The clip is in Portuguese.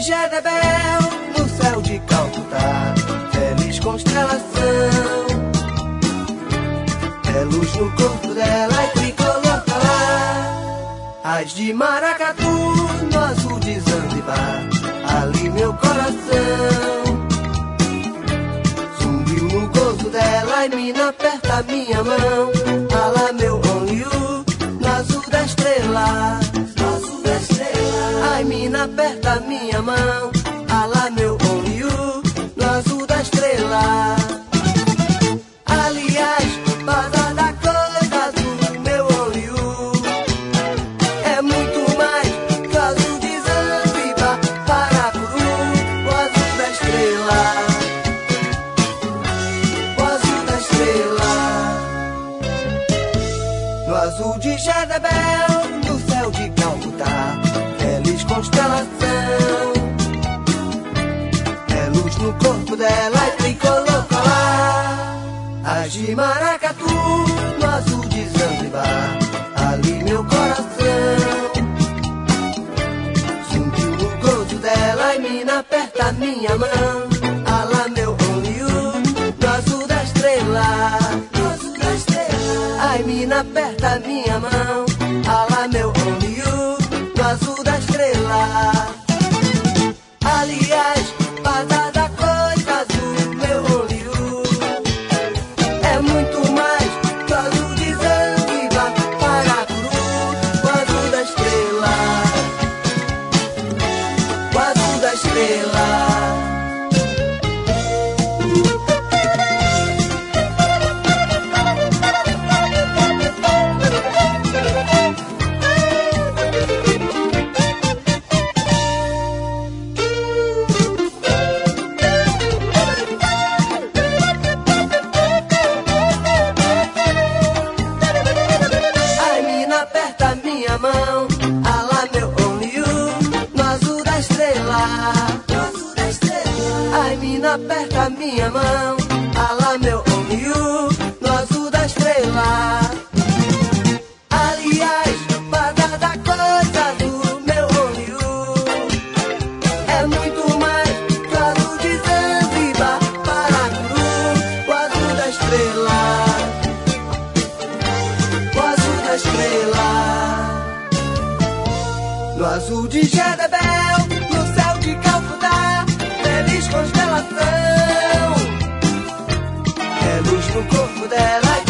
Jezebel, no céu de Calcutá, feliz constelação. É luz no corpo dela e tricolor tá lá. As de Maracatu, no azul de Zanzibar, ali meu coração. Zumbiu no gozo dela e mina aperta minha mão. Alá meu only you, no azul da estrela. Ai, mina, aperta minha mão. Alá, meu only you, no azul da estrela. Aliás, bada da coisa azul, meu only you. É muito mais que o azul de Zanzibar, Paracuru, o azul da estrela. O azul da estrela. No azul de Jezebel, no céu de Calcutá, feliz constelação. É luz no corpo dela e tricolor colar. As de Maracatu, no azul de Zanzibar, ali meu coração. Zumbiu no gozo dela e mina aperta minha mão. Alá meu only you, no azul da estrela. Ai, mina, aperta minha mão. Alá meu only you, no azul da estrela. Aliás, bada da coisa azul, meu only you. É muito mais que o azul de Zanzibar, Paracuru, o azul da estrela. O azul da estrela. Mão, alá meu only you, no azul da estrela. Ai, mina, aperta minha mão. Alá meu only you, no azul da estrela. Aliás, bada da coisa azul, meu only you. É muito mais que o azul de Zanzibar, Paracuru, o azul da estrela. O azul da estrela. No azul de Jezebel, no céu de Calcutá, feliz constelação. É luz no corpo dela.